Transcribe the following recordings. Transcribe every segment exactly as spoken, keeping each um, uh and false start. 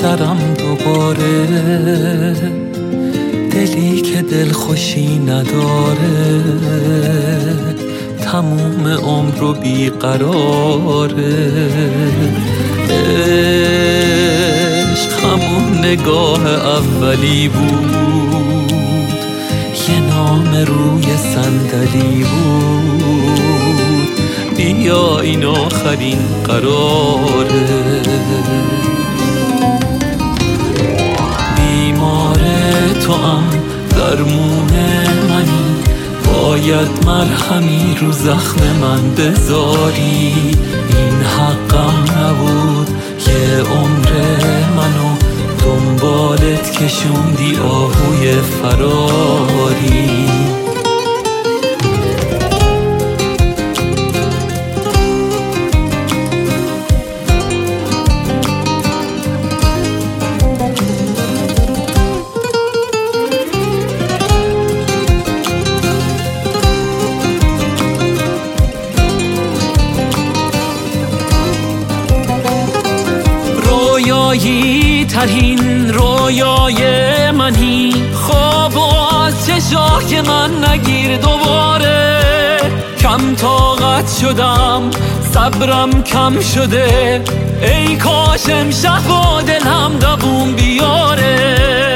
سرم دوباره، دلی که دلخوشی نداره، تموم عمر رو بیقراره. عشق همون نگاه اولی بود، یه نام روی صندلی بود، بیا این آخرین قراره. بیمار توام، درمون منی، باید مرهمی رو زخم من بذاری. این حقم نبود، یه عمر منو دنبالت کشوندی آهوی فراری. رویایی ترین رویای منی، خواب از چشای من نگیر دوباره. کم طاقت شدم، صبرم کم شده، ای کاش امشب و دلم دووم بیاره.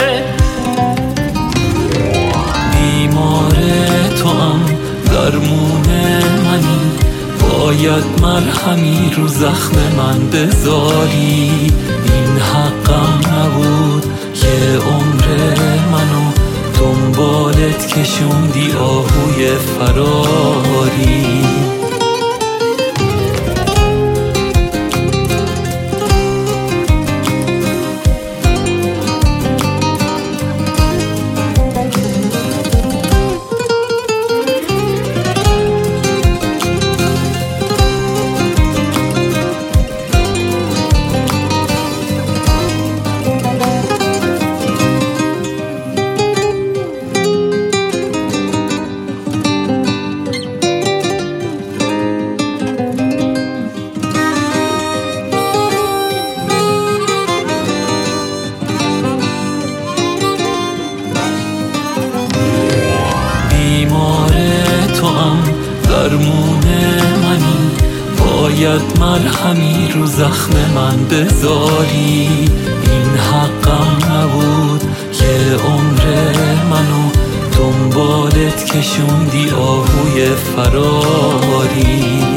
بیمار توام، درمون منی، باید مرهمی رو زخم من بذاری. این حقم نبود، یه عمر منو دنبالت کشوندی آهوی فراری. درمون منی، باید مرهمی رو زخم من بذاری. این حقم نبود، یه عمر منو دنبالت کشوندی آهوی فراری.